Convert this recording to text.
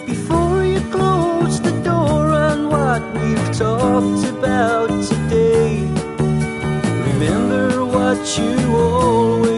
before you close the door on what we've talked about today. Remember what you always